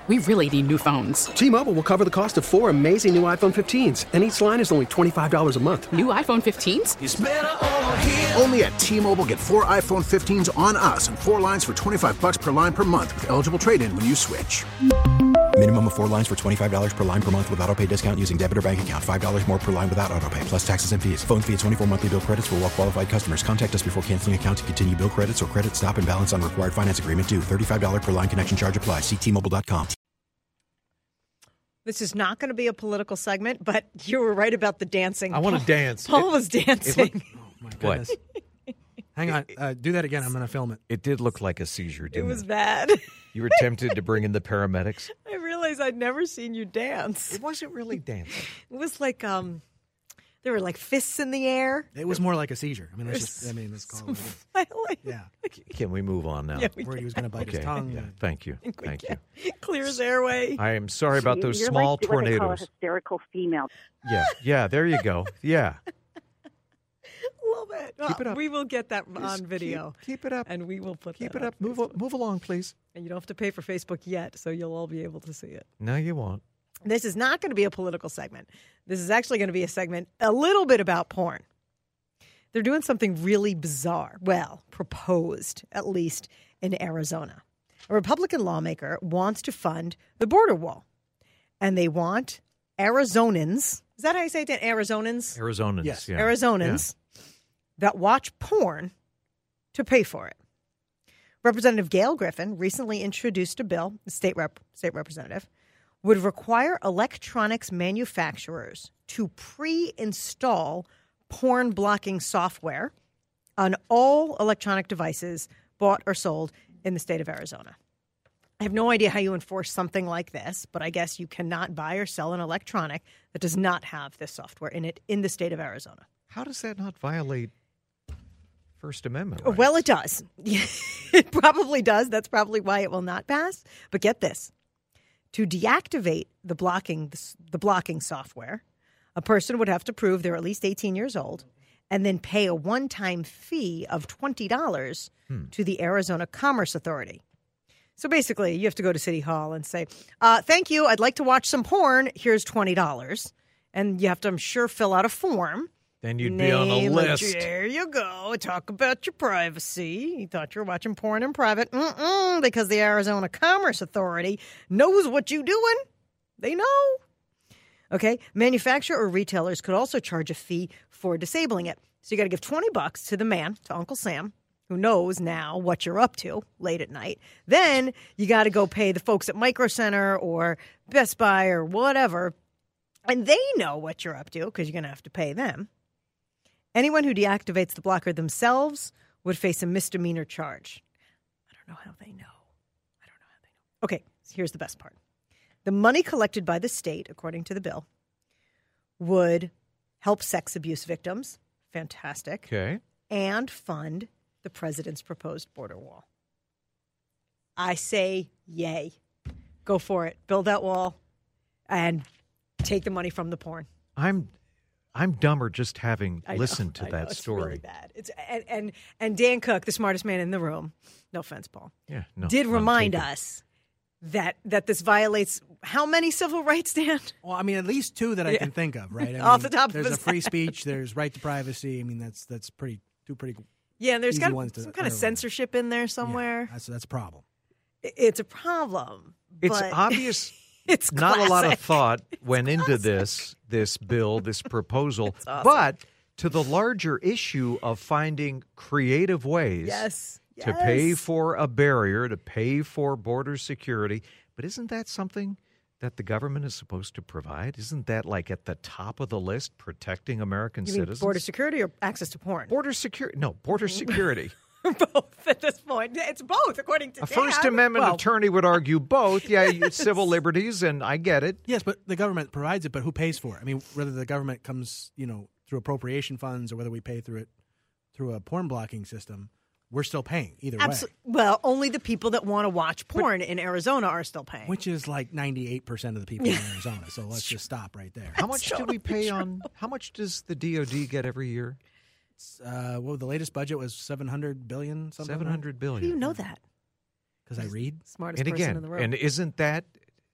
We really need new phones. T-Mobile will cover the cost of 4 amazing new iPhone 15s, and each line is only $25 a month. New iPhone 15s? It's better over here. Only at T-Mobile, get 4 iPhone 15s on us and 4 lines for $25 per line per month with eligible trade-in when you switch. Minimum of 4 lines for $25 per line per month with autopay discount using debit or bank account. $5 more per line without autopay, plus taxes and fees. Phone fee at 24 monthly bill credits for well-qualified customers. Contact us before canceling account to continue bill credits or credit stop and balance on required finance agreement due. $35 per line connection charge applies. See T-Mobile.com. This is not going to be a political segment, but you were right about the dancing. I want to dance. Paul was dancing. Oh, my goodness. Hang on. Do that again. I'm going to film it. It did look like a seizure, didn't it? It was bad. You were tempted to bring in the paramedics? I realized I'd never seen you dance. It wasn't really dancing. It was like there were like fists in the air. It was more like a seizure. I mean, let's call it. Flailing. Yeah. Can we move on now? Yeah, Where he was going to bite his tongue. Yeah. Thank you. Thank you. Clear his airway. I am sorry about those You're small like what they call a tornadoes. hysterical female. Yeah, there you go. Yeah. Love it. Keep it up. We will get that on video. Keep it up. And we will put Keep that it up. Move along, please. And you don't have to pay for Facebook yet, so you'll all be able to see it. No, you won't. This is not going to be a political segment. This is actually going to be a segment a little bit about porn. They're doing something really bizarre. Well, proposed, at least in Arizona. A Republican lawmaker wants to fund the border wall. And they want Arizonans. Is that how you say it? Arizonans? Arizonans. Yes. Yeah. Arizonans that watch porn to pay for it. Representative Gail Griffin recently introduced a bill, the state representative, would require electronics manufacturers to pre-install porn blocking software on all electronic devices bought or sold in the state of Arizona. I have no idea how you enforce something like this, but I guess you cannot buy or sell an electronic that does not have this software in it in the state of Arizona. How does that not violate First Amendment rights? Well, it does. It probably does. That's probably why it will not pass. But get this. To deactivate the blocking software, a person would have to prove they're at least 18 years old and then pay a one-time fee of $20 to the Arizona Commerce Authority. So basically, you have to go to City Hall and say, thank you, I'd like to watch some porn. Here's $20. And you have to, I'm sure, fill out a form. Then you'd be on a list. There you go. Talk about your privacy. You thought you were watching porn in private. Because the Arizona Commerce Authority knows what you're doing. They know. Okay. Manufacturer or retailers could also charge a fee for disabling it. So you got to give $20 to the man, to Uncle Sam, who knows now what you're up to late at night. Then you got to go pay the folks at Micro Center or Best Buy or whatever. And they know what you're up to because you're going to have to pay them. Anyone who deactivates the blocker themselves would face a misdemeanor charge. I don't know how they know. Okay, so here's the best part. The money collected by the state, according to the bill, would help sex abuse victims. Fantastic. Okay. And fund the president's proposed border wall. I say yay. Go for it. Build that wall and take the money from the porn. I'm dumber just having listened to that it's story. Really bad. It's and Dan Cook, the smartest man in the room, no offense, Paul, did I'm remind taken. us that this violates how many civil rights, Dan? Well, I mean, at least 2 that I can think of, right? I Off mean, the top of there's his a free head. speech, there's right to privacy. I mean, that's pretty Yeah, and there's easy got ones to some kind of underline. censorship in there somewhere. Yeah, that's a problem. It's a problem. It's but obvious. It's not a lot of classic. thought went into this bill, this proposal, awesome. but to the larger issue of finding creative ways to pay for a barrier, to pay for border security. But isn't that something that the government is supposed to provide? Isn't that like at the top of the list, protecting American You mean citizens? border security or access to porn? Border security. No, border security. Both at this point. It's both, according to A First Amendment attorney would argue both. Yeah, civil liberties, and I get it. Yes, but the government provides it, but who pays for it? I mean, whether the government comes, through appropriation funds or whether we pay through a porn blocking system, we're still paying either way. Well, only the people that want to watch porn in Arizona are still paying. Which is like 98% of the people in Arizona. So let's just stop right there. How much do we pay on? How much does the DoD get every year? The latest budget was $700 billion. Something. $700 billion. How do you know that? Because I read. Smartest And person again, in the room. and isn't that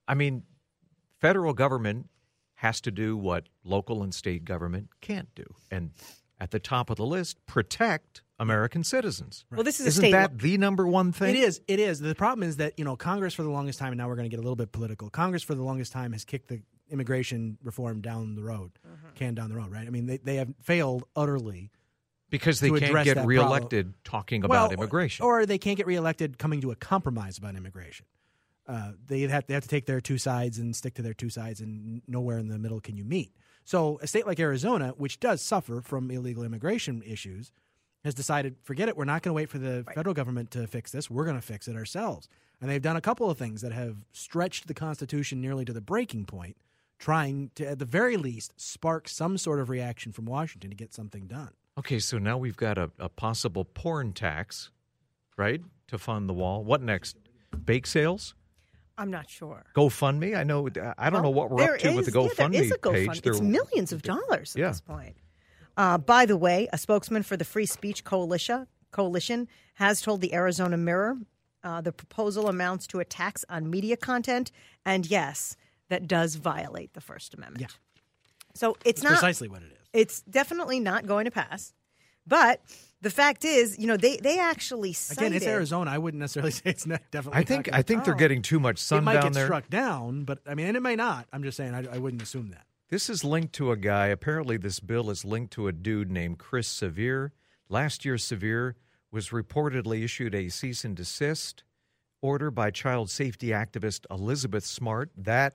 I mean, federal government has to do what local and state government can't do. And at the top of the list, protect American citizens. Well, this is a Isn't state that the number one thing? It is. The problem is that, Congress for the longest time, and now we're going to get a little bit political, Congress for the longest time has kicked the immigration reform down the road, right? I mean, they have failed utterly. Because they can't get reelected talking about immigration. Or they can't get reelected coming to a compromise about immigration. They have to take their two sides and stick to their two sides, and nowhere in the middle can you meet. So a state like Arizona, which does suffer from illegal immigration issues, has decided, forget it, we're not going to wait for the federal government to fix this. We're going to fix it ourselves. And they've done a couple of things that have stretched the Constitution nearly to the breaking point, trying to, at the very least, spark some sort of reaction from Washington to get something done. Okay, so now we've got a possible porn tax, right, to fund the wall. What next? Bake sales? I'm not sure. GoFundMe? I don't know what we're up to with the GoFundMe there is a page. It's millions of dollars at this point. By the way, a spokesman for the Free Speech Coalition has told the Arizona Mirror the proposal amounts to a tax on media content, and yes, that does violate the First Amendment. Yeah. So it's not precisely what it is. It's definitely not going to pass. But the fact is, they actually cited... Again, it's Arizona. I wouldn't necessarily say it's not definitely. I think they're getting too much sun down there. It might get struck down, but and it may not. I'm just saying I wouldn't assume that. This is linked to a guy. Apparently, this bill is linked to a dude named Chris Sevier. Last year, Sevier was reportedly issued a cease and desist order by child safety activist Elizabeth Smart,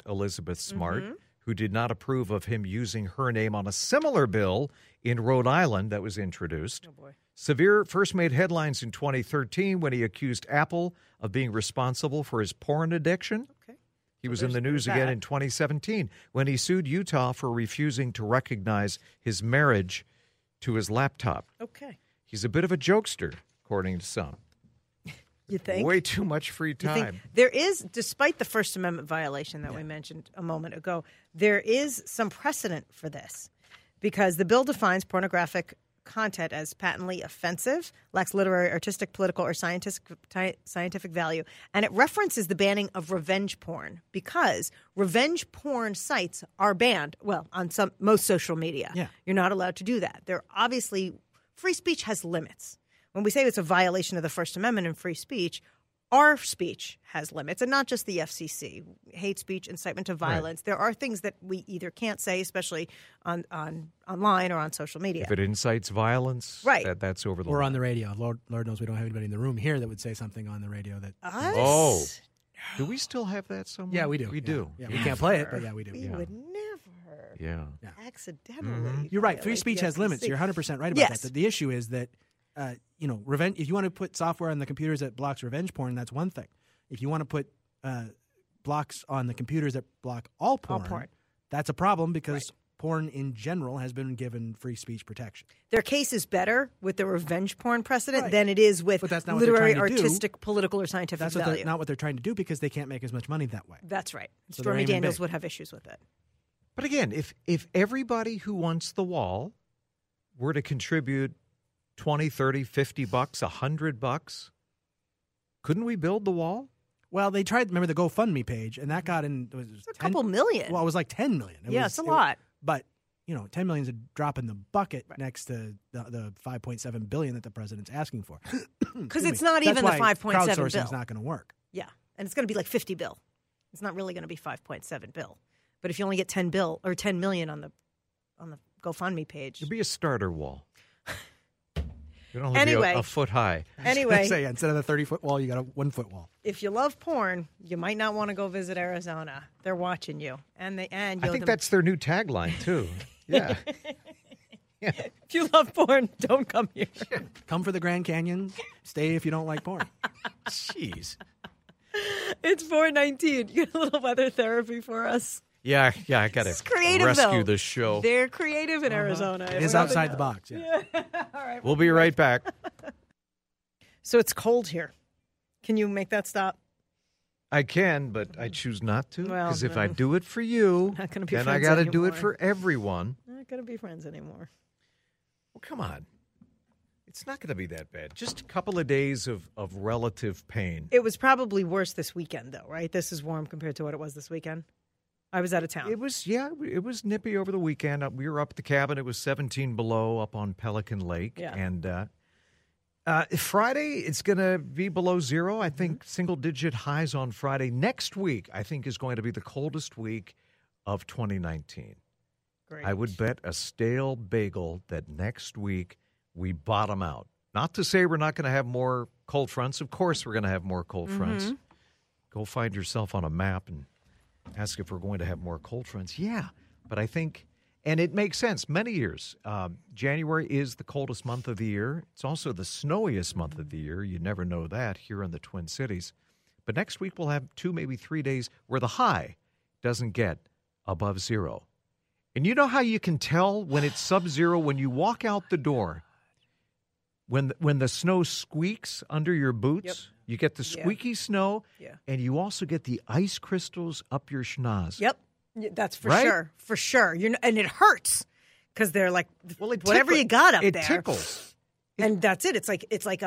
who did not approve of him using her name on a similar bill in Rhode Island that was introduced. Oh, boy. Sevier first made headlines in 2013 when he accused Apple of being responsible for his porn addiction. Okay. He was in the news again in 2017 when he sued Utah for refusing to recognize his marriage to his laptop. Okay. He's a bit of a jokester, according to some. You think? Way too much free time. There is, despite the First Amendment violation that we mentioned a moment ago, there is some precedent for this because the bill defines pornographic content as patently offensive, lacks literary, artistic, political, or scientific value, and it references the banning of revenge porn because revenge porn sites are banned, on most social media. Yeah. You're not allowed to do that. Free speech has limits. When we say it's a violation of the First Amendment and free speech, our speech has limits, and not just the FCC. Hate speech, incitement to violence. Right. There are things that we either can't say, especially on online or on social media. If it incites violence, right. That's over the line. Or line. on the radio. Lord knows we don't have anybody in the room here that would say something on the radio that... Us? Oh. Do we still have that somewhere? Yeah, we do. We do. Yeah, we can't play it, but yeah, we do. We would never. Yeah. Accidentally. Mm-hmm. You're right. Free speech has limits. You're 100% right about that. The issue is that, revenge. If you want to put software on the computers that blocks revenge porn, that's one thing. If you want to put blocks on the computers that block all porn, that's a problem because porn in general has been given free speech protection. Their case is better with the revenge porn precedent than it is with literary, artistic, political, or scientific value. That's not what they're trying to do because they can't make as much money that way. That's right. So Stormy Daniels would have issues with it. But again, if everybody who wants the wall were to contribute $20, $30, $50, $100, couldn't we build the wall? Well, they tried. Remember the GoFundMe page, and that got in. It's a couple million. Well, it was like 10 million. It's a lot. But 10 million is a drop in the bucket next to the 5.7 billion that the president's asking for. Because it's not even the 5.7 bill. Crowdsourcing is not going to work. Yeah, and it's going to be like 50 bill. It's not really going to be 5.7 bill. But if you only get 10 million on the GoFundMe page, it'd be a starter wall. It'd only be a foot high. Anyway, say instead of the 30-foot wall, you got a 1-foot wall. If you love porn, you might not want to go visit Arizona. They're watching you, I think that's their new tagline too. Yeah. If you love porn, don't come here. Come for the Grand Canyon. Stay if you don't like porn. Jeez. It's 4:19. You got a little weather therapy for us. Yeah, I got to rescue the show. They're creative in Arizona. It is outside the box. Yeah. All right. We'll be right back. So it's cold here. Can you make that stop? I can, but I choose not to. Because if I no. do it for you, Not gonna be then I friends got to anymore. do it for everyone. Not going to be friends anymore. Well, come on. It's not going to be that bad. Just a couple of days of relative pain. It was probably worse this weekend, though, right? This is warm compared to what it was this weekend. I was out of town. It was nippy over the weekend. We were up at the cabin. It was 17 below up on Pelican Lake. Yeah. And Friday, it's going to be below zero. I think single-digit highs on Friday. Next week, I think, is going to be the coldest week of 2019. Great. I would bet a stale bagel that next week we bottom out. Not to say we're not going to have more cold fronts. Of course we're going to have more cold fronts. Go find yourself on a map and ask if we're going to have more cold fronts. Yeah, but I think, and it makes sense, many years. January is the coldest month of the year. It's also the snowiest month of the year. You never know that here in the Twin Cities. But next week we'll have 2, maybe 3 days where the high doesn't get above zero. And you know how you can tell when it's sub-zero? When you walk out the door, when the snow squeaks under your boots, you get the squeaky snow, and you also get the ice crystals up your schnoz. Yep, that's for Right? sure. For sure. And it hurts because they're like, Well, it whatever tickle- you got up it there. tickles. And that's it. It's like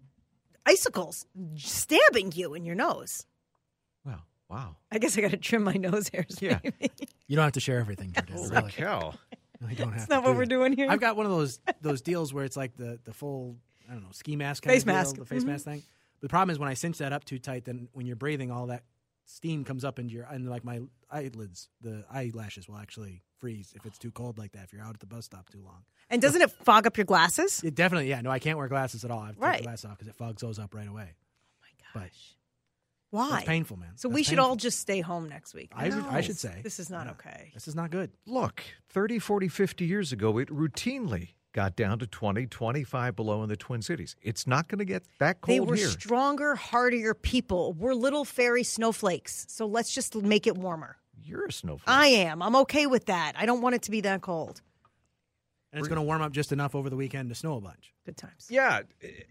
icicles stabbing you in your nose. Well, wow. I guess I got to trim my nose hairs. Yeah. Maybe. You don't have to share everything, Jordana. Holy Really. cow. No, you don't have That's to not what do we're that. doing here. I've got one of those deals where it's like the full, I don't know, ski mask kind Face of deal, mask. the face mask thing. The problem is when I cinch that up too tight, then when you're breathing, all that steam comes up into and like my eyelids, the eyelashes will actually freeze if it's too cold like that, if you're out at the bus stop too long. And doesn't it fog up your glasses? It definitely, yeah. No, I can't wear glasses at all. I have to take Right. the glasses off because it fogs those up right away. Gosh. But Why? it's painful, man. So That's we should painful. all just stay home next week. I should say. This is not okay. This is not good. Look, 30, 40, 50 years ago, it routinely got down to 20, 25 below in the Twin Cities. It's not going to get that cold They were here. stronger, hardier people. We're little fairy snowflakes. So let's just make it warmer. You're a snowflake. I am. I'm okay with that. I don't want it to be that cold. And it's going to warm up just enough over the weekend to snow a bunch. Good times. Yeah.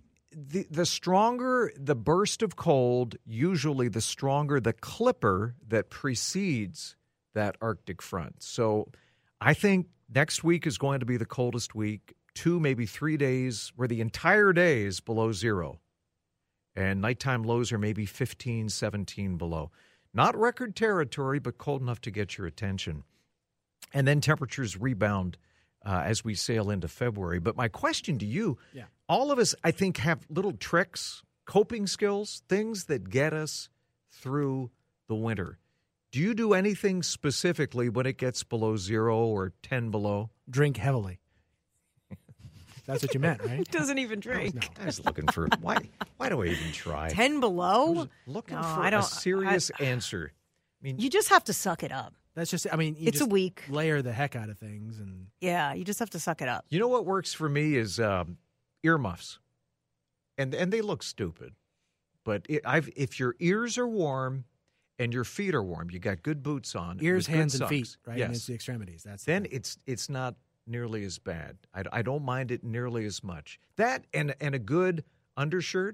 The stronger the burst of cold, usually the stronger the clipper that precedes that Arctic front. So I think next week is going to be the coldest week, 2, maybe 3 days where the entire day is below zero. And nighttime lows are maybe 15, 17 below. Not record territory, but cold enough to get your attention. And then temperatures rebound as we sail into February. But my question to you, all of us, I think, have little tricks, coping skills, things that get us through the winter. Do you do anything specifically when it gets below zero or 10 below? Drink heavily. That's what you meant, right? He doesn't even drink. No. I was looking for, why do I even try? 10 below? Looking No, for I a don't- serious answer. I mean, You just have to suck it up. That's just, I mean, you It's a just week. layer the heck out of things. And Yeah, you just have to suck it up. you know what works for me is earmuffs. And they look stupid. But if your ears are warm and your feet are warm, you got good boots on. ears, with good hands, and socks, feet, right? Yes. And it's the extremities. That's the Then thing. it's not nearly as bad. I don't mind it nearly as much. That and a good undershirt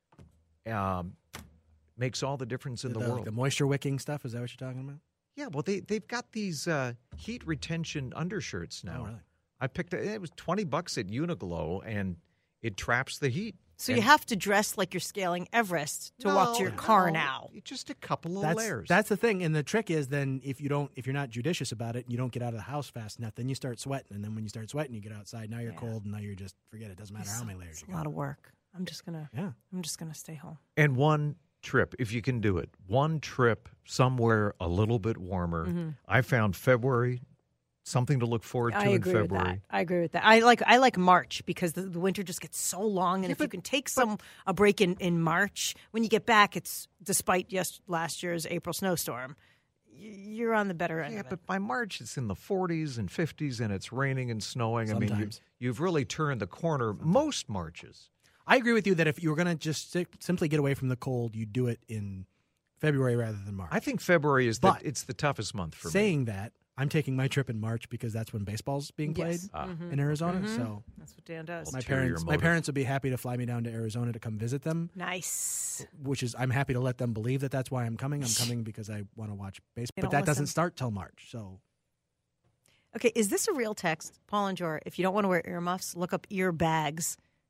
makes all the difference in the world. The moisture wicking stuff, is that what you're talking about? Yeah, well, they've got these heat retention undershirts now. Oh, really? I picked it was $20 at Uniqlo, and it traps the heat. So And you have to dress like you're scaling Everest to walk to your car No, now. Just a couple of layers. That's the thing. And the trick is then if you're not judicious about it and you don't get out of the house fast enough, then you start sweating. And then when you start sweating, you get outside. Now you're cold, and now you're just forget it. Doesn't matter how many layers It's you a got. lot of work. I'm just gonna stay home. And one trip, if you can do it, one trip somewhere a little bit warmer. Mm-hmm. I found February something to look forward to I in agree with February. that. I agree with that. I like March because the winter just gets so long, and if you can take a break in March, when you get back, it's despite last year's April snowstorm, you're on the better end. Yeah, of it. but by March it's in the 40s and 50s, and it's raining and snowing. I mean, Sometimes. you've really turned the corner most Marches. I agree with you that if you were going to just simply get away from the cold, you do it in February rather than March. I think February is But it's the toughest month for me. Saying that, I'm taking my trip in March because that's when baseball's being played Yes. Mm-hmm. in Arizona. So That's what Dan does. my Ulterior parents motive. would be happy to fly me down to Arizona to come visit them, Nice. which is I'm happy to let them believe that that's why I'm coming. I'm coming because I want to watch baseball. They But don't that doesn't listen. start till March. So Okay, is this a real text? Paul and Jor, if you don't want to wear earmuffs, look up ear bags.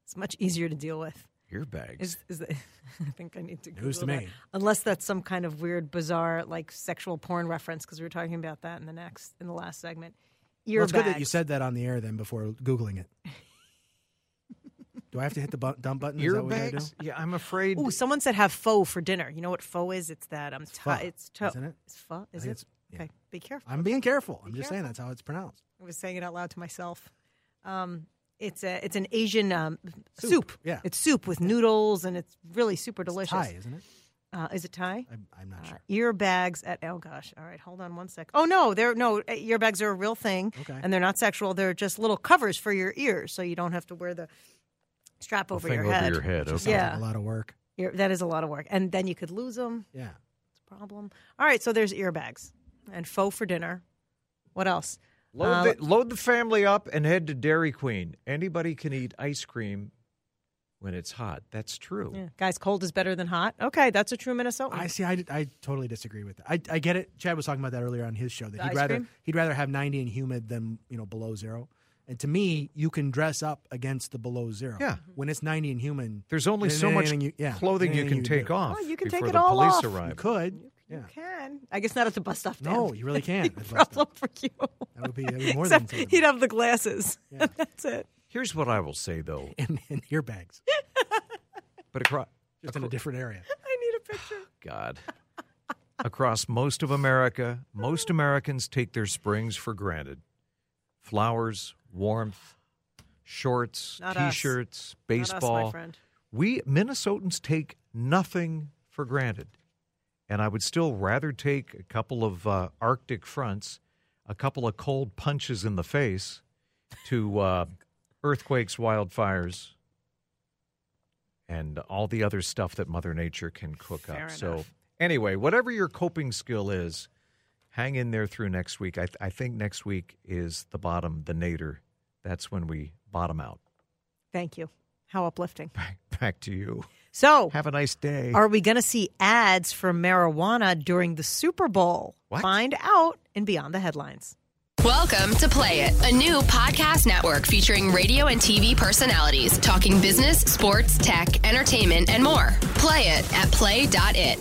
It's much easier to deal with. Earbags. I think I need to Google News to that. me. Unless that's some kind of weird, bizarre, like sexual porn reference, because we were talking about that in the last segment. Earbags. Well, it's good that you said that on the air then before Googling it. Do I have to hit the dump button? Is that what we gotta do? Earbags? Yeah, I'm afraid. Ooh, someone said have pho for dinner. You know what pho is? It's that pho, it's isn't it? It's pho. Is think it? it's- yeah. Okay, be careful. I'm being careful. I'm Be just careful. saying that's how it's pronounced. I was saying it out loud to myself. It's an Asian soup. Yeah. It's soup with noodles, and it's really super delicious. Thai, isn't it? Is it Thai? I'm not sure. Earbags at oh gosh. All right, hold on one sec. Oh no, earbags are a real thing, Okay. and they're not sexual. They're just little covers for your ears, so you don't have to wear the strap over thing your head. over your head. Sounds Okay. Yeah. like a lot of work. That is a lot of work, and then you could lose them. Yeah. It's a problem. All right, so there's earbags and pho for dinner. What else? Load the family up and head to Dairy Queen. Anybody can eat ice cream when it's hot. That's true. Yeah. Guys, cold is better than hot. Okay, that's a true Minnesotan. I see. I totally disagree with that. I get it. Chad was talking about that earlier on his show that The he'd ice cream? rather have 90 and humid than below zero. And to me, you can dress up against the below zero. Yeah. When it's 90 and humid, There's only then so much anything clothing you anything can take do. off Oh, you can before take it the all police off. arrive. You could. You Yeah. can. I guess not at the bus stop. Dan. No, you really can't. Big problem for you. That would be more than Except something. he'd have the glasses. Yeah. That's it. Here's what I will say, though. and earbags, But across, just in a different area. I need a picture. God. Across most of America, most Americans take their springs for granted. Flowers, warmth, shorts, Not us. T-shirts, Not us, baseball. my friend. We Minnesotans take nothing for granted. And I would still rather take a couple of Arctic fronts, a couple of cold punches in the face to earthquakes, wildfires, and all the other stuff that Mother Nature can cook Fair up. So enough. anyway, whatever your coping skill is, hang in there through next week. I think next week is the bottom, the nadir. That's when we bottom out. Thank you. How uplifting. Back to you. So, Have a nice day. are we going to see ads for marijuana during the Super Bowl? What? Find out in Beyond the Headlines. Welcome to Play It, a new podcast network featuring radio and TV personalities talking business, sports, tech, entertainment, and more. Play it at play.it.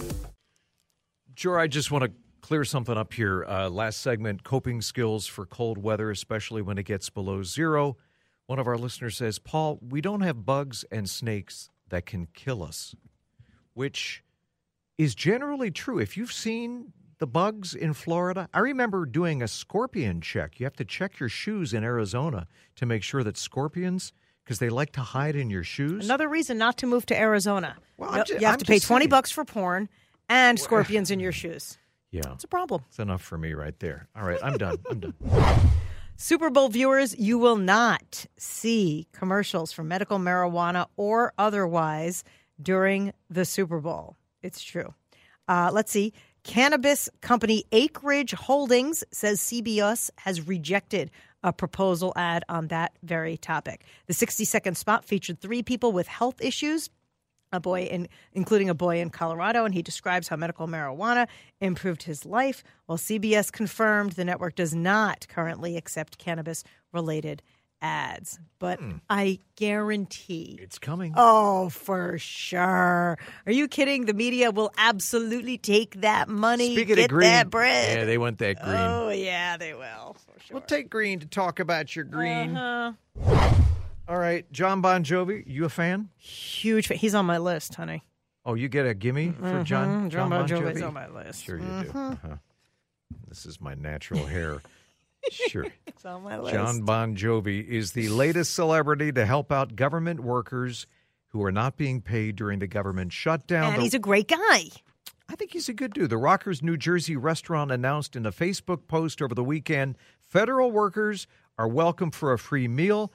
Sure, I just want to clear something up here. Last segment, coping skills for cold weather, especially when it gets below zero. One of our listeners says, Paul, we don't have bugs and snakes that can kill us, which is generally true. If you've seen the bugs in Florida, I remember doing a scorpion check. You have to check your shoes in Arizona to make sure that scorpions, because they like to hide in your shoes. Another reason not to move to Arizona. Well, You have I'm to pay just saying. $20 for porn and scorpions in your shoes. Yeah, It's a problem. it's enough for me right there. All right, I'm done. I'm done. Super Bowl viewers, you will not see commercials for medical marijuana or otherwise during the Super Bowl. It's true. Let's see. Cannabis company Acreage Holdings says CBS has rejected a proposal ad on that very topic. The 60-second spot featured 3 people with health issues, including a boy in Colorado, and he describes how medical marijuana improved his life, while CBS confirmed the network does not currently accept cannabis-related ads. But I guarantee It's coming. Oh, for sure. Are you kidding? The media will absolutely take that money, Speaking get of green, that bread. yeah, they want that green. Oh, yeah, they will. For sure. We'll take green to talk about your green. Uh-huh. All right, John Bon Jovi, you a fan? Huge fan. He's on my list, honey. Oh, you get a gimme for John Bon Jovi's Jovi? on my list. Sure you do. Uh-huh. This is my natural hair. Sure. It's on my list. John Bon Jovi is the latest celebrity to help out government workers who are not being paid during the government shutdown. And he's a great guy. I think he's a good dude. The Rockers New Jersey restaurant announced in a Facebook post over the weekend, federal workers are welcome for a free meal.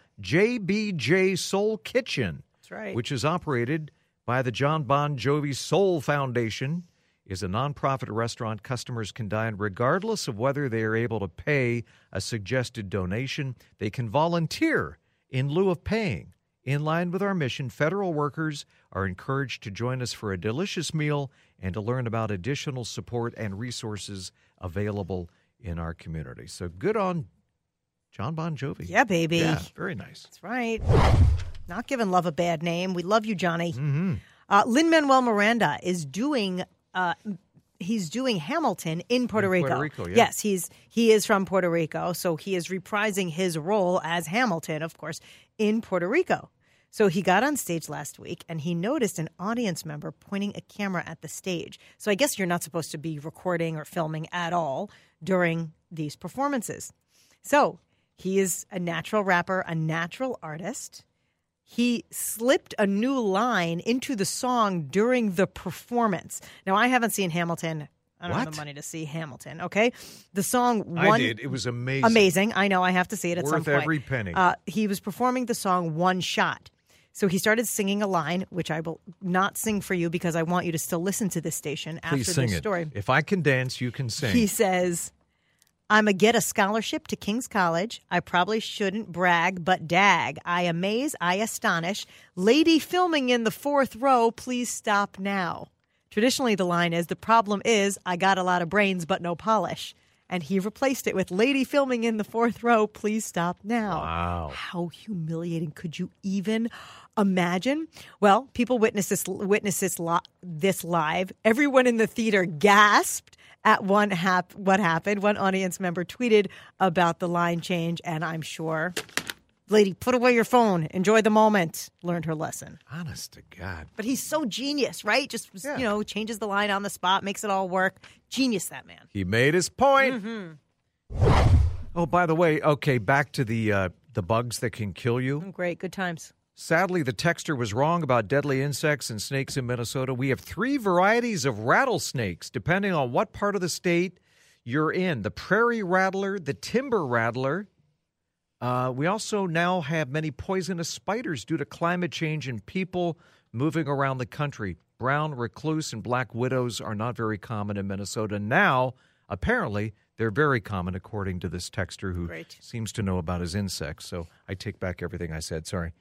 JBJ Soul Kitchen, That's right. which is operated by the John Bon Jovi Soul Foundation, is a nonprofit restaurant. Customers can dine regardless of whether they are able to pay a suggested donation. They can volunteer in lieu of paying. In line with our mission, federal workers are encouraged to join us for a delicious meal and to learn about additional support and resources available in our community. So good on John Bon Jovi. Yeah, baby. Yeah, very nice. That's right. Not giving love a bad name. We love you, Johnny. Mm-hmm. Lin-Manuel Miranda is doing he's doing Hamilton in Puerto Rico. Puerto Rico, yeah. Yes, he is from Puerto Rico, so he is reprising his role as Hamilton, of course, in Puerto Rico. So he got on stage last week, and he noticed an audience member pointing a camera at the stage. So I guess you're not supposed to be recording or filming at all during these performances. So he is a natural rapper, a natural artist. He slipped a new line into the song during the performance. Now, I haven't seen Hamilton. I don't have the money to see Hamilton, okay? The song I did. It was amazing. Amazing. I know. I have to see it at some point. Worth every penny. He was performing the song One Shot. So he started singing a line, which I will not sing for you because I want you to still listen to this station after Please sing this story. If I can dance, you can sing. He says, I'm a get a scholarship to King's College. I probably shouldn't brag, but dag. I amaze, I astonish. Lady filming in the fourth row, please stop now. Traditionally, the line is, the problem is I got a lot of brains, but no polish. And he replaced it with lady filming in the fourth row, please stop now. Wow. How humiliating could you even imagine? Well, people witnessed this live. Everyone in the theater gasped at what happened. One audience member tweeted about the line change, and I'm sure, lady, put away your phone. Enjoy the moment. Learned her lesson. Honest to God. But he's so genius, right? Just, changes the line on the spot, makes it all work. Genius, that man. He made his point. Mm-hmm. Oh, by the way, okay, back to the bugs that can kill you. Great, good times. Sadly, the texter was wrong about deadly insects and snakes in Minnesota. We have 3 varieties of rattlesnakes, depending on what part of the state you're in. The prairie rattler, the timber rattler. We also now have many poisonous spiders due to climate change and people moving around the country. Brown recluse and black widows are not very common in Minnesota. Now, apparently, they're very common, according to this texter who seems to know about his insects. So I take back everything I said. Sorry.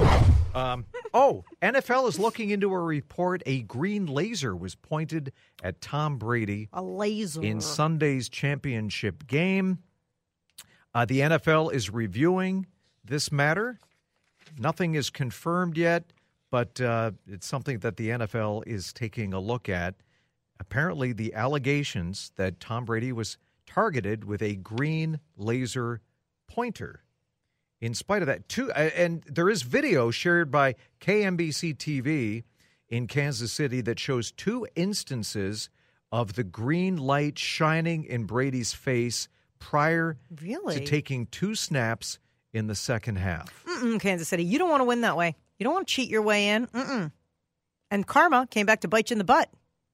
NFL is looking into a report. A green laser was pointed at Tom Brady. A laser. In Sunday's championship game. The NFL is reviewing this matter. Nothing is confirmed yet, but it's something that the NFL is taking a look at. Apparently, the allegations that Tom Brady was targeted with a green laser pointer. In spite of that, and there is video shared by KMBC TV in Kansas City that shows 2 instances of the green light shining in Brady's face prior to taking 2 snaps in the second half. Kansas City, you don't want to win that way. You don't want to cheat your way in. And karma came back to bite you in the butt.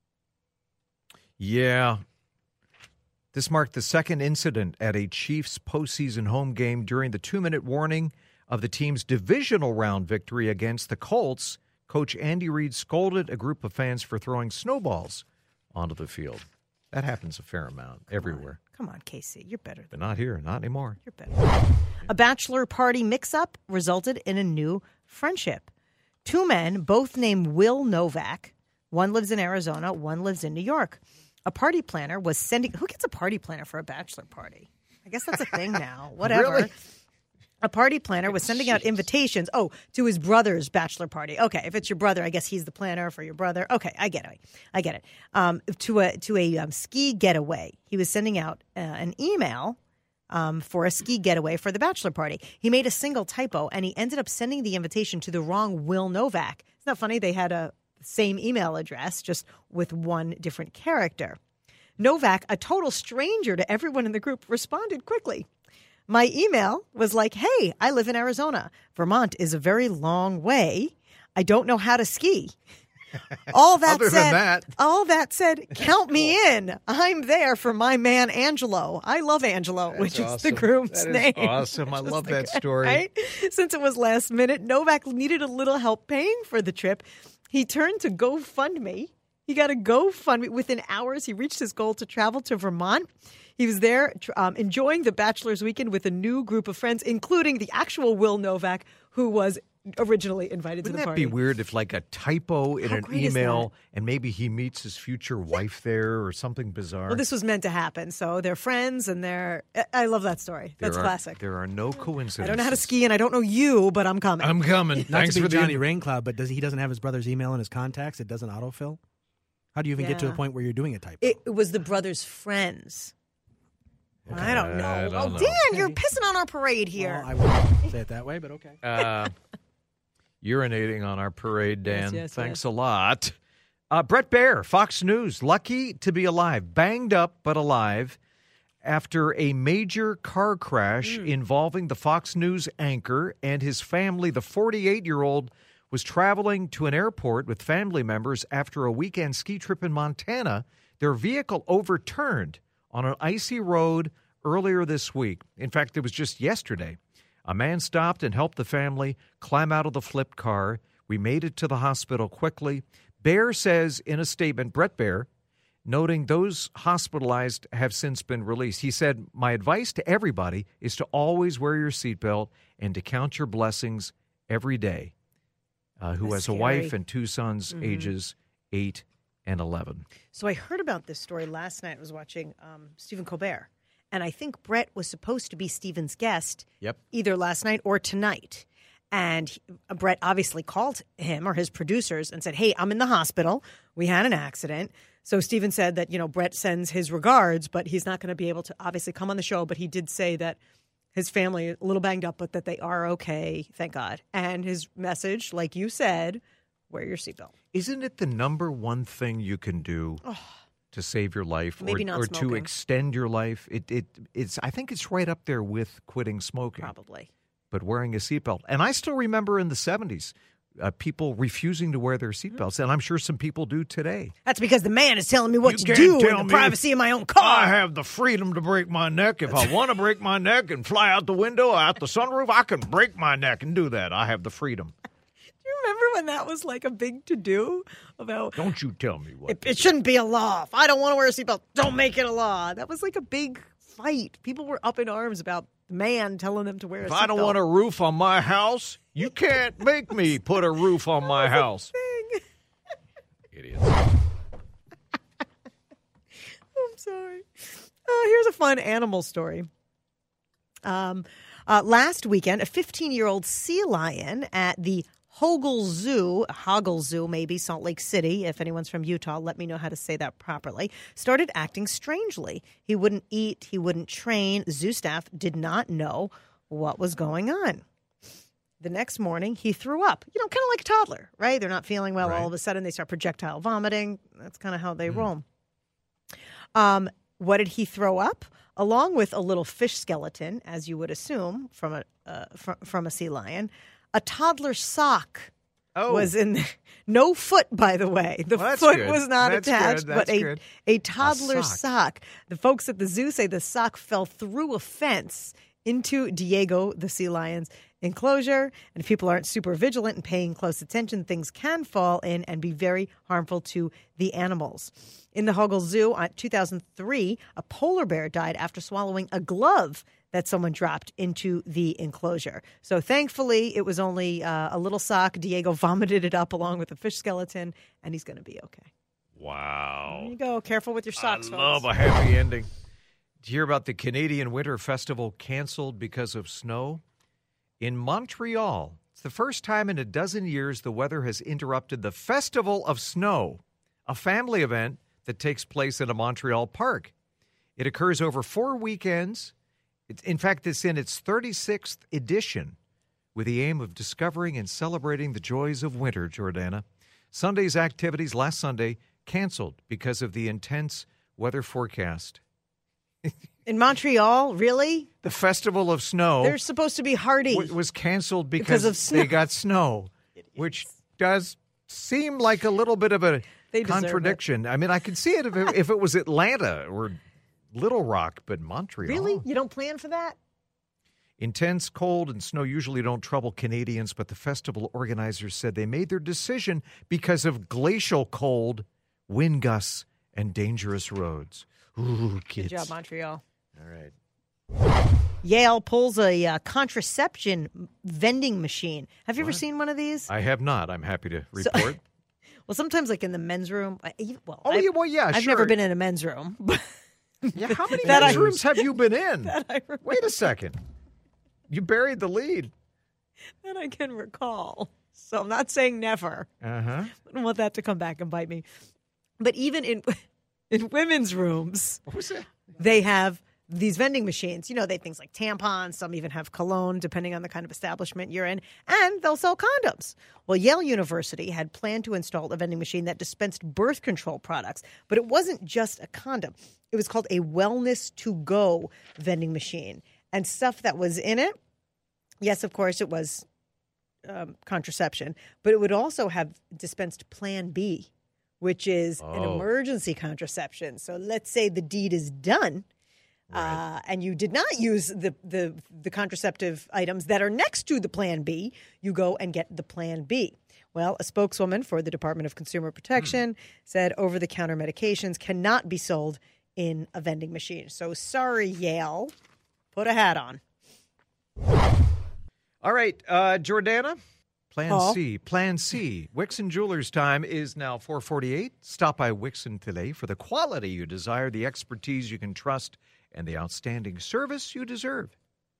Yeah. This marked the second incident at a Chiefs postseason home game during the 2-minute warning of the team's divisional round victory against the Colts. Coach Andy Reid scolded a group of fans for throwing snowballs onto the field. That happens a fair amount everywhere. Come on, Casey. You're better. But not here. Not anymore. You're better. A bachelor party mix-up resulted in a new friendship. 2 men, both named Will Novak. One lives in Arizona. One lives in New York. A party planner was sending... Who gets a party planner for a bachelor party? I guess that's a thing now. Whatever. Really? A party planner was sending out invitations, to his brother's bachelor party. Okay, if it's your brother, I guess he's the planner for your brother. Okay, I get it. To a ski getaway. He was sending out an email for a ski getaway for the bachelor party. He made a single typo, and he ended up sending the invitation to the wrong Will Novak. Isn't that funny? They had a same email address, just with one different character. Novak, a total stranger to everyone in the group, responded quickly. My email was like, hey, I live in Arizona. Vermont is a very long way. I don't know how to ski. All that said, count me in. I'm there for my man Angelo. I love Angelo, which is the groom's name. Awesome. I love that story. Right? Since it was last minute, Novak needed a little help paying for the trip. He turned to GoFundMe. He got a GoFundMe. Within hours, he reached his goal to travel to Vermont. He was there enjoying the bachelor's weekend with a new group of friends, including the actual Will Novak, who was originally invited to the Wouldn't that party. be weird if like a typo in How an great is email and maybe he meets his future wife there or something bizarre? Well, this was meant to happen. So they're friends and I love that story. That's classic. There are no coincidences. I don't know how to ski and I don't know you, but I'm coming. I'm coming. Not Thanks to be for Johnny the Raincloud, but he doesn't have his brother's email in his contacts? It doesn't autofill? How do you even get to a Yeah. point where you're doing a typo? It was the brothers' friends. I don't know. I don't know. Dan, you're pissing on our parade here. Well, I wouldn't say it that way, but okay. Urinating on our parade, Dan. yes, Thanks yes. a lot. Brett Baer, Fox News, lucky to be alive, banged up but alive after a major car crash involving the Fox News anchor and his family. The 48-year-old was traveling to an airport with family members after a weekend ski trip in Montana. Their vehicle overturned on an icy road earlier this week. In fact, it was just yesterday. A man stopped and helped the family climb out of the flipped car. We made it to the hospital quickly. Baer says in a statement, Brett Baer, noting those hospitalized have since been released. He said, my advice to everybody is to always wear your seatbelt and to count your blessings every day. Who has a wife and two sons, ages 8 and 11. So I heard about this story last night. I was watching Stephen Colbert, and I think Brett was supposed to be Stephen's guest either last night or tonight. And Brett obviously called him or his producers and said, hey, I'm in the hospital. We had an accident. So Stephen said that, Brett sends his regards, but he's not going to be able to obviously come on the show. But he did say that his family a little banged up, but that they are okay, thank God. And his message, like you said, wear your seatbelt. Isn't it the number one thing you can do to save your life Maybe not or to smoking. extend your life? It's I think it's right up there with quitting smoking. Probably. But wearing a seatbelt. And I still remember in the 70s, people refusing to wear their seatbelts. And I'm sure some people do today. That's because the man is telling me what You to can't do tell in the me privacy of my own car. I have the freedom to break my neck. If I want to break my neck and fly out the window, out the sunroof, I can break my neck and do that. I have the freedom. Do you remember when that was like a big to-do about... Don't you tell me what. It shouldn't be a law. If I don't want to wear a seatbelt, don't make it a law. That was like a big fight. People were up in arms about the man telling them to wear a seatbelt. If I don't want a roof on my house, you can't make me put a roof on my house. Idiot. I'm sorry. Here's a fun animal story. Last weekend, a 15-year-old sea lion at the Hoggle Zoo, maybe, Salt Lake City. If anyone's from Utah, let me know how to say that properly. Started acting strangely. He wouldn't eat. He wouldn't train. Zoo staff did not know what was going on. The next morning, he threw up. Kind of like a toddler, right? They're not feeling well. Right. All of a sudden, they start projectile vomiting. That's kind of how they roll. What did he throw up? Along with a little fish skeleton, as you would assume from a sea lion, a toddler sock was in there. No foot, by the way. The foot good. was not That's attached, good. but That's good. a toddler sock. sock. The folks at the zoo say the sock fell through a fence into Diego, the sea lion's enclosure. And if people aren't super vigilant and paying close attention, things can fall in and be very harmful to the animals. In the Hoggle Zoo, in 2003, a polar bear died after swallowing a glove that someone dropped into the enclosure. So thankfully, it was only a little sock. Diego vomited it up along with a fish skeleton, and he's going to be okay. Wow. There you go. Careful with your socks, I love folks. a happy ending. Did you hear about the Canadian Winter Festival canceled because of snow? In Montreal, it's the first time in a dozen years the weather has interrupted the Festival of Snow, a family event that takes place in a Montreal park. It occurs over 4 weekends. In fact, it's in its 36th edition with the aim of discovering and celebrating the joys of winter, Jordana. Sunday's activities last Sunday canceled because of the intense weather forecast. In Montreal, really? The Festival of Snow They're supposed to be hardy. was canceled Because because of snow. they got snow, which does seem like a little bit of a They deserve contradiction. I mean, I could see it if it was Atlanta or Little Rock, but Montreal. Really? You don't plan for that? Intense cold and snow usually don't trouble Canadians, but the festival organizers said they made their decision because of glacial cold, wind gusts, and dangerous roads. Ooh, kids. Good job, Montreal. All right. Yale pulls a contraception vending machine. Have you ever seen one of these? I have not. I'm happy to report. Well, sometimes like in the men's room. I've never been in a men's room. Yeah, how many men's rooms have you been in? Wait a second. You buried the lead. That I can recall. So I'm not saying never. Uh-huh. I don't want that to come back and bite me. But even in women's rooms, What was that? they have these vending machines. You know, they have things like tampons. Some even have cologne, depending on the kind of establishment you're in. And they'll sell condoms. Well, Yale University had planned to install a vending machine that dispensed birth control products. But it wasn't just a condom. It was called a Wellness to Go vending machine. And stuff that was in it, yes, of course, it was contraception. But it would also have dispensed Plan B, which is an emergency contraception. So let's say the deed is done. Right. And you did not use the contraceptive items that are next to the Plan B, you go and get the Plan B. Well, a spokeswoman for the Department of Consumer Protection said over-the-counter medications cannot be sold in a vending machine. So sorry, Yale. Put a hat on. All right, Jordana. Paul? Plan C. Wixon Jewelers time is now 4:48. Stop by Wixon today for the quality you desire, the expertise you can trust, and the outstanding service you deserve.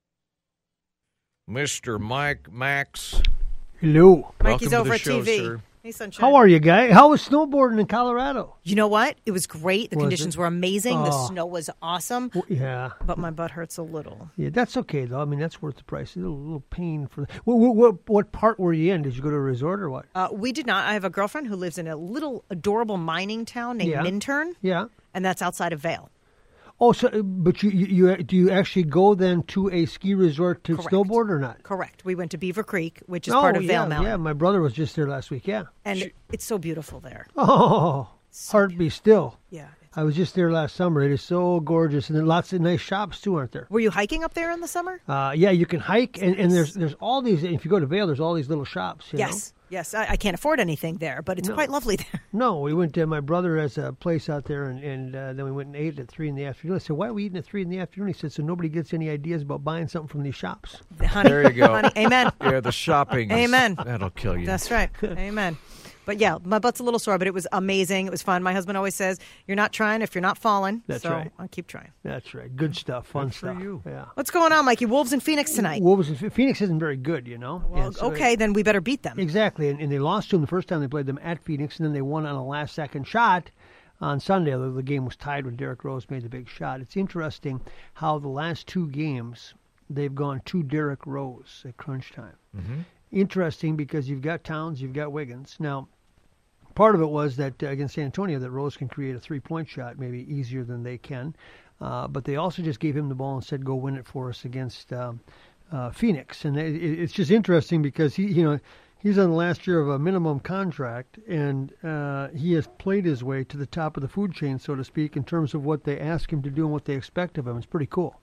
Mr. Mike Max. Hello. Mikey's Welcome to over the at show, TV. sir. Hey, Sunshine. How are you, guys? How was snowboarding in Colorado? You know what? It was great. The Was conditions it? were amazing. The Oh. snow was awesome. Yeah. But my butt hurts a little. Yeah, that's okay, though. I mean, that's worth the price. A little pain for what part were you in? Did you go to a resort or what? We did not. I have a girlfriend who lives in a little adorable mining town named Minturn, Yeah. and that's outside of Vail. Oh, so but you do you actually go then to a ski resort to Correct. snowboard or not? Correct. We went to Beaver Creek, which is part of Vail Mountain. Yeah, my brother was just there last week. Yeah. And it's so beautiful there. Oh, heart be still. Yeah. I was just there last summer. It is so gorgeous, and there are lots of nice shops too, aren't there? Were you hiking up there in the summer? Yeah, you can hike, and there's all these. If you go to Vail, there's all these little shops. You know? Yes. I can't afford anything there, but it's quite lovely there. No, we went to my brother has a place out there, and then we went and ate at 3 in the afternoon. I said, "Why are we eating at 3 in the afternoon?" He said, "So nobody gets any ideas about buying something from these shops." Honey, There you go. Honey, amen. Yeah, the shopping. Amen. That'll kill you. That's right. Amen. But yeah, my butt's a little sore, but it was amazing. It was fun. My husband always says, "You're not trying if you're not falling." That's so right. I'll keep trying. That's right. Good stuff. Fun Good for stuff. you. Yeah. What's going on, Mikey? Wolves in Phoenix tonight. Wolves. Phoenix isn't very good, you know. Well, And so okay, then we better beat them. Exactly, and they lost to them the first time they played them at Phoenix, and then they won on a last-second shot on Sunday. Although the game was tied when Derrick Rose made the big shot. It's interesting how the last two games they've gone to Derrick Rose at crunch time. Mm-hmm. Interesting because you've got Towns, you've got Wiggins. Now, part of it was that against San Antonio that Rose can create a three-point shot maybe easier than they can, but they also just gave him the ball and said, "Go win it for us against Phoenix." And it's just interesting because he's on the last year of a minimum contract, and he has played his way to the top of the food chain, so to speak, in terms of what they ask him to do and what they expect of him. It's pretty cool.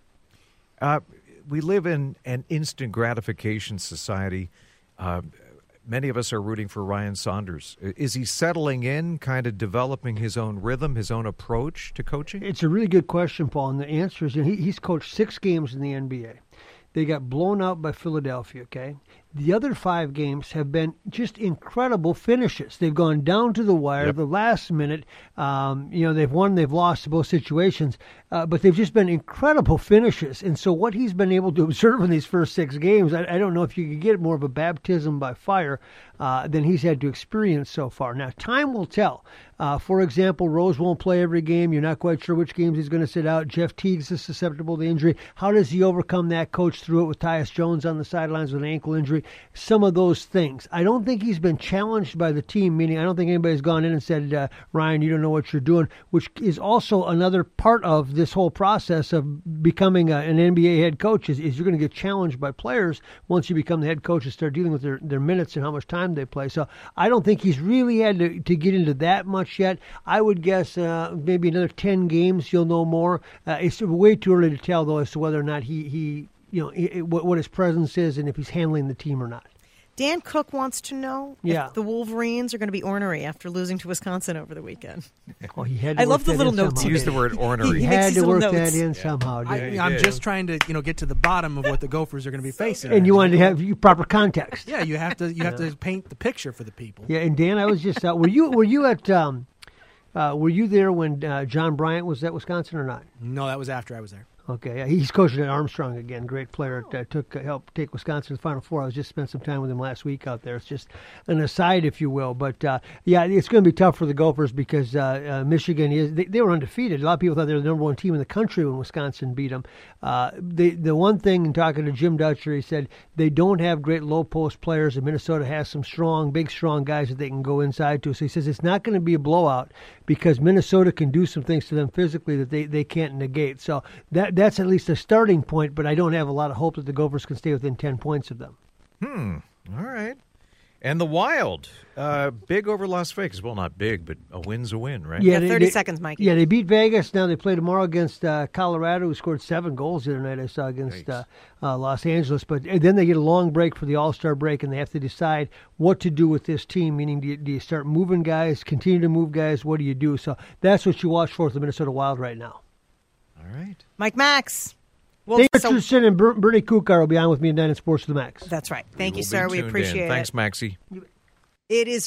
We live in an instant gratification society. Many of us are rooting for Ryan Saunders. Is he settling in, kind of developing his own rhythm, his own approach to coaching? It's a really good question, Paul, and the answer is he's coached 6 games in the NBA. They got blown out by Philadelphia, okay? The other 5 games have been just incredible finishes. They've gone down to the wire, the last minute. They've won, they've lost both situations, but they've just been incredible finishes. And so what he's been able to observe in these first 6 games, I don't know if you could get more of a baptism by fire than he's had to experience so far. Now, time will tell. For example, Rose won't play every game. You're not quite sure which games he's going to sit out. Jeff Teague is susceptible to injury. How does he overcome that? Coach through it with Tyus Jones on the sidelines with an ankle injury. Some of those things. I don't think he's been challenged by the team, meaning I don't think anybody's gone in and said, Ryan, you don't know what you're doing, which is also another part of this whole process of becoming an NBA head coach is you're going to get challenged by players once you become the head coach and start dealing with their minutes and how much time they play. So I don't think he's really had to get into that much yet. I would guess maybe another 10 games you'll know more. It's way too early to tell, though, as to whether or not he what his presence is and if he's handling the team or not. Dan Cook wants to know if the Wolverines are going to be ornery after losing to Wisconsin over the weekend. Oh, he had to I love the little notes. Use the word ornery. He had to work that in somehow. I'm just trying to get to the bottom of what the Gophers are going to be facing. And you wanted to have proper context. Yeah, you have to paint the picture for the people. Yeah, and Dan, I was just were you at were you there when John Bryant was at Wisconsin or not? No, that was after I was there. Okay, he's coaching at Armstrong again. Great player. Helped take Wisconsin to the Final Four. I was just spent some time with him last week out there. It's just an aside, if you will. But it's going to be tough for the Gophers because Michigan they were undefeated. A lot of people thought they were the number one team in the country when Wisconsin beat them. The one thing, in talking to Jim Dutcher, he said they don't have great low post players, and Minnesota has some big strong guys that they can go inside to. So he says it's not going to be a blowout because Minnesota can do some things to them physically that they can't negate. So that's at least a starting point, but I don't have a lot of hope that the Gophers can stay within 10 points of them. All right. And the Wild, big over Las Vegas. Well, not big, but a win's a win, right? Yeah, 30 seconds, Mike. Yeah, they beat Vegas. Now they play tomorrow against Colorado, who scored 7 goals the other night, I saw, against Los Angeles. But then they get a long break for the All-Star break, and they have to decide what to do with this team, meaning do you start moving guys, continue to move guys? What do you do? So that's what you watch for with the Minnesota Wild right now. All right. Mike Max. Dave Richardson and Bernie Kukar will be on with me tonight in Sports with the Max. That's right. Thank you, sir. We appreciate it. Thanks, Maxie. It is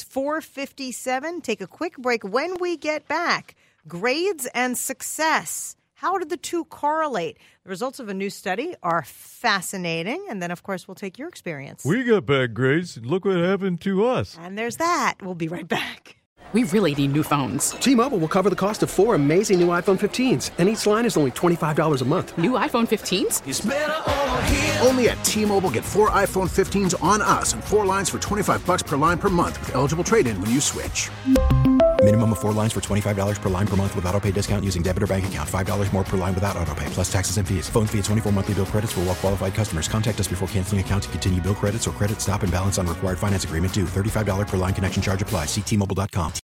4:57. Take a quick break. When we get back, grades and success. How did the two correlate? The results of a new study are fascinating. And then, of course, we'll take your experience. We got bad grades. Look what happened to us. And there's that. We'll be right back. We really need new phones. T-Mobile will cover the cost of 4 amazing new iPhone 15s, and each line is only $25 a month. New iPhone 15s? It's better over here. Only at T-Mobile, get 4 iPhone 15s on us and 4 lines for $25 per line per month with eligible trade-in when you switch. Minimum of 4 lines for $25 per line per month with autopay discount using debit or bank account. $5 more per line without autopay, plus taxes and fees. Phone fee at 24 monthly bill credits for well-qualified customers. Contact us before canceling account to continue bill credits or credit stop and balance on required finance agreement due. $35 per line connection charge applies. See T-Mobile.com.